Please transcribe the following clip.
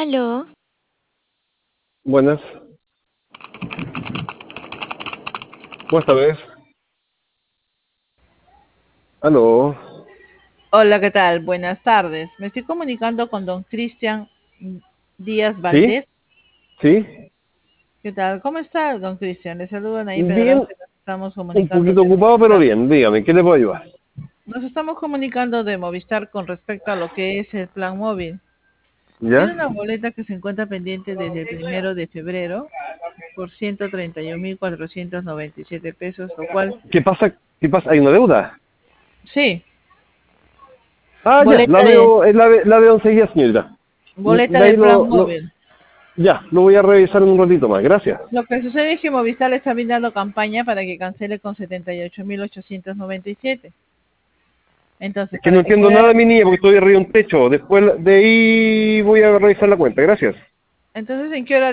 Aló, Buenas, buenas tardes. Aló, Hola, ¿qué tal? Buenas tardes. Me estoy comunicando con don Cristian Díaz ¿sí? Valdés. ¿Sí? ¿Qué tal? ¿Cómo está, don Cristian? Le saludan ahí Bien, Pedraza. Nos estamos un comunicando poquito de ocupado, pero Movistar. bien. Dígame, ¿qué le puedo ayudar? Nos estamos comunicando de Movistar con respecto a lo que es el plan móvil. Tiene ¿Ya? una boleta que se encuentra pendiente desde el 1 de febrero por 131.497 pesos, lo cual, ¿Qué pasa? ¿Qué pasa? ¿Hay una deuda? sí, Ah, ya, la boleta de veo, la veo enseguida, señorita. boleta De ahí de plan móvil. ya, lo voy a revisar en un ratito más. Gracias. Lo que sucede es que Movistar le está brindando campaña para que cancele con 78.897. Entonces, Es que no para que entiendo nada pueda, de mi niña porque estoy arriba de un techo. Después de ahí voy a revisar la cuenta. Gracias. entonces, ¿en qué hora